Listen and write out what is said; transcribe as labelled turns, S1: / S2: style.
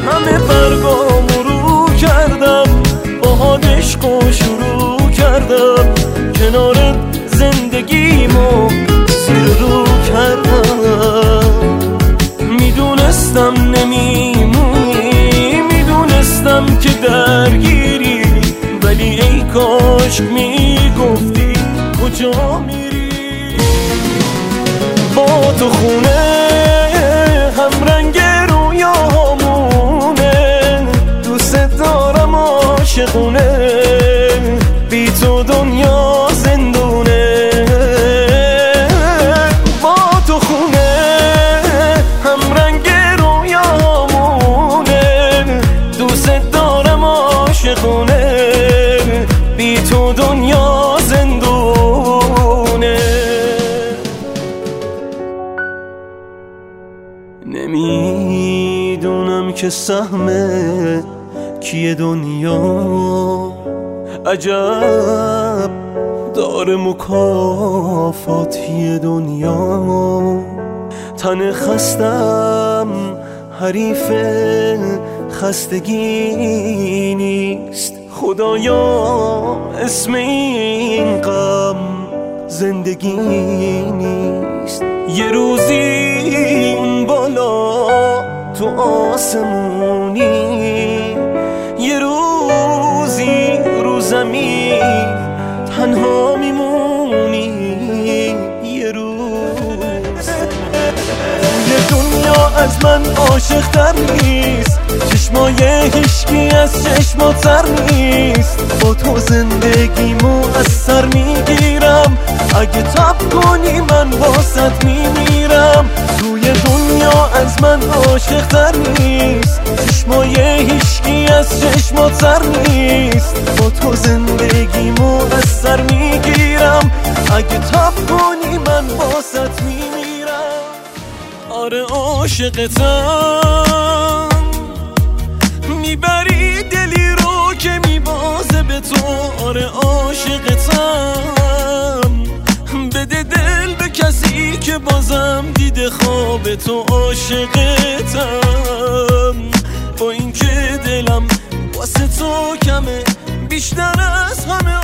S1: همه برگامو رو کردم، باهات عشقو شروع کردم، کنار زندگیمو زیر رو کردم. میدونستم نمیمونی، میدونستم که درگیری، ولی ای کاش میگفتی کجا میری. با تو خونه همرنگ رویامونه، دوست دارم عاشقونه، بی تو دنیا زندونه. با تو خونه همرنگ رویامونه، دوست دارم عاشقونه، بی تو دنیا زندونه. نمیدونم که سهم کیه دنیا، عجب داره مکافاتی دنیا. تن خستم حریف خستگی نیست، خدایا اسم این غم زندگی نیست. یه روزی اون بالا تو آسمونی، یه روزی رو زمین تنها میمونی. یه روز یه دنیا از من عاشق تر نیست، چشمای هیچکی از چشمات سر نیست. با تو زندگیمو از سر میگیرم، اگه تب کنی من واسط میمیرم. توی دنیا از من عاشق تر نیست، چشمای هیچکی از چشمات سر نیست. با تو زندگیمو از سر میگیرم، اگه تب کنی من واسط میمیرم. آره عاشقتم، میبری دلی رو که میبازه به تو. آره عاشقتم، بده دل به کسی که بازم دیده خواب تو. عاشقتم با این که دلم واسه تو کمه، بیشتر از همه